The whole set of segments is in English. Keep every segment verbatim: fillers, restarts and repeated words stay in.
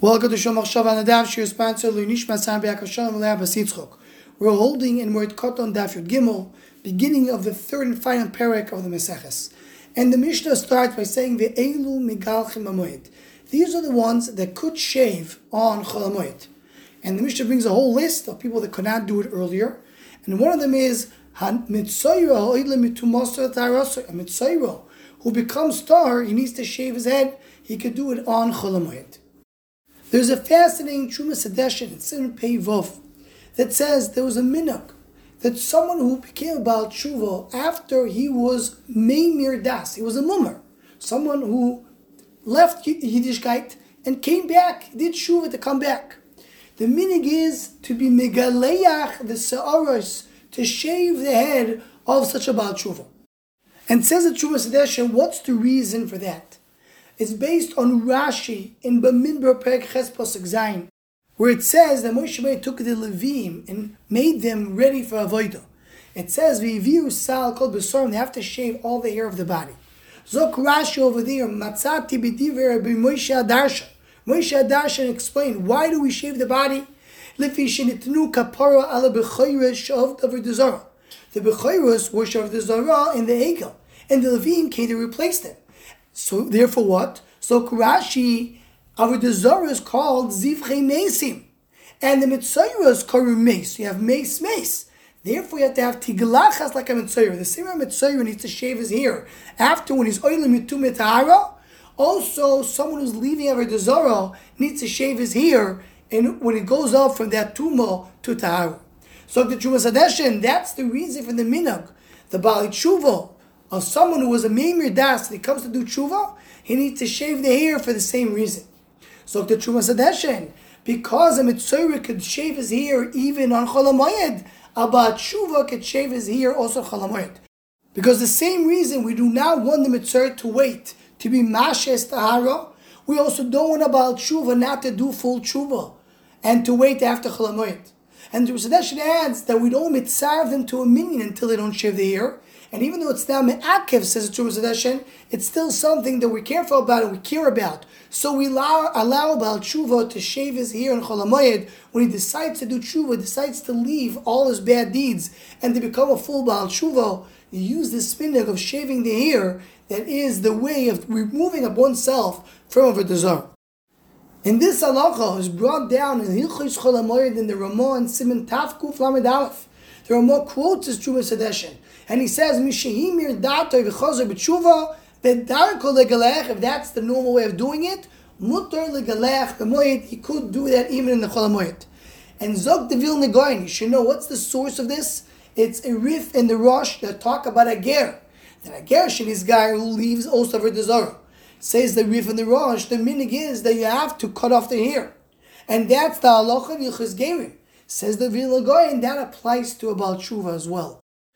Welcome to Shom Achshav and Nadav Shir sponsor Lunishma Sam Be'akashalam V'Le'ab B'Sitzchok. We're holding in Moed Koton Daf Yud Gimel, beginning of the third and final parak of the Maseches. And the Mishnah starts by saying Ve'elu Migalchim HaMoed. These are the ones that could shave on Chol HaMoed. And the Mishnah brings a whole list of people that could not do it earlier. And one of them is Mitzayro A Mitzayro who becomes star, he needs to shave his head. He could do it on Chol HaMoed. There's a fascinating Trumas Hadeshin in Siman Pei Vov that says there was a minhag that someone who became a Baal Tshuva after he was Meimir Das, he was a mummer, someone who left Yiddishkeit and came back, did Tshuva to come back. The minhag is to be Megaleach the Se'aros, to shave the head of such a Baal Tshuva. And says the Trumas Hadeshin, what's the reason for that? It's based on Rashi in Bamidbar Perek Ches Pasuk Zayin, where it says that Moshe Rabbeinu took the Levim and made them ready for Avodah. It says V'yiviu Sal Kol Besorim, they have to shave all the hair of the body. Zok Rashi over there, Matzati B'diver B'Moshe Adarshan. Moshe Adarshan explained, why do we shave the body? Lifi Shenitnu Kapara Ala B'Chayres Shav Davar Dezara. The B'Chayres were Shav Dezara in the Egel, and the Levim came to replace them. So therefore what? So Rashi, our Dezara is called Zivchei Mesim. And the Mitzayra is called Mace. You have Mace, Mace. Therefore you have to have Tiglachas like a Mitzayra. The same way Mitzayra needs to shave his hair after when he's Oilim Mitu Mitahara. Also, someone who's leaving our Dezara needs to shave his hair and when it goes up from that Tumo to Tahara. So the Trumas Hadeshin, that's the reason for the minhag. The Bali Tshuva, of someone who was a Meimir Das, and he comes to do tshuva, he needs to shave the hair for the same reason. So the Trumas Hadeshin, because a Mitzayra could shave his hair even on Chol HaMoed, a Baal Tshuva could shave his hair also on Chol HaMoed. Because the same reason we do not want the Mitzayra to wait to be Mashes Tahara, we also don't want a Baal Tshuva not to do full tshuva and to wait after Chol HaMoed. And the Trumas Hadeshin adds that we don't mitzarv them to a minion until they don't shave the hair. And even though it's now me'akev, says the Trumas Hadeshin, it's still something that we're careful about and we care about. So we allow, allow Baal Tshuva to shave his hair in Chol HaMoed. When he decides to do tshuva, decides to leave all his bad deeds and to become a full Baal Tshuva, you use this minhag of shaving the hair that is the way of removing of oneself from over the Zor. And this halacha is brought down in Hilchos Chol HaMoed in the Ramah and Siman Tav Kuf Lamed Aleph. The Ramah quotes his Trumas Hadeshin. And he says, Mishahimir Datoi V'Chazer B'Tshuva V'Darko Legalech. If that's the normal way of doing it, Mutar Legalech B'Moed. He could do that even in the Chol HaMoed. And Zog the Vilna Gaon, you should know what's the source of this. It's a riff in the Rosh that talk about a ger. That a ger should this guy who leaves also for the Zorah. Says the riff in the Rosh, the minhag is that you have to cut off the hair. And that's the halacha of Yichus Gerim. Says the Vilna Gaon, that applies to a Baal Tshuva as well.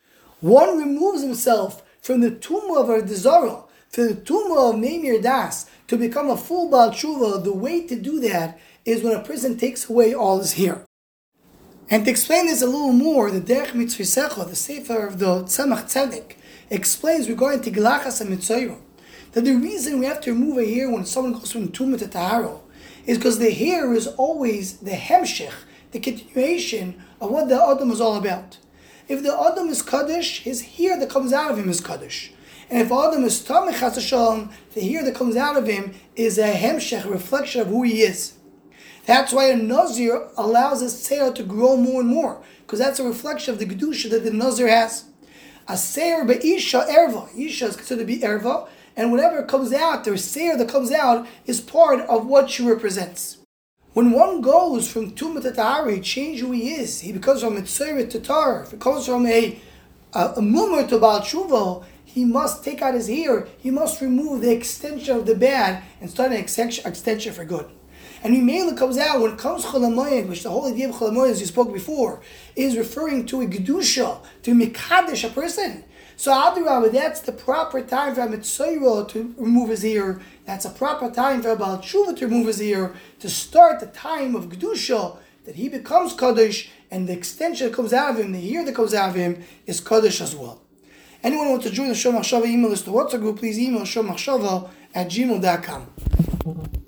One removes himself from the tumah of a Dezara, to the tumah of Meimir Das, to become a full Baal Tshuva. The way to do that is when a person takes away all his hair. And to explain this a little more, the Derech Mitzvisecha, the Sefer of the Tzemach Tzedek, explains regarding Tiglachas and Mitzayra, that the reason we have to remove a hair when someone goes from tumah to tahara is because the hair is always the hemshech, the continuation of what the Adam is all about. If the Adam is Kaddish, his hair that comes out of him is Kaddish. And if Adam is Tamech HaShalom, the hair that comes out of him is a hemshech, a reflection of who he is. That's why a Nazir allows his seir to grow more and more, because that's a reflection of the Kedusha that the Nazir has. A seir be'isha erva. Isha is considered to be erva, and whatever comes out, the seir that comes out, is part of what she represents. When one goes from Tumah to Tahara, he changes who he is. He becomes from Mitzayra to Tahara. If he comes from a, a, a Mumar to Baal Tshuva, he must take out his hair. He must remove the extension of the bad and start an extension, extension for good. And Yimela comes out, when it comes Chol HaMoed, which the whole idea of Chol HaMoed, as you spoke before, is referring to a Gedusha, to Mikadesh, a person. So Adirabah, that's the proper time for a Mitzayra to remove his hair. That's a proper time for a Baal Tshuva to remove his hair, to start the time of Gedusha, that he becomes Kaddish, and the extension that comes out of him, the hair that comes out of him, is Kaddish as well. Anyone who wants to join the Shom Machshava email list, the WhatsApp group, please email shom machshava at gmail dot com.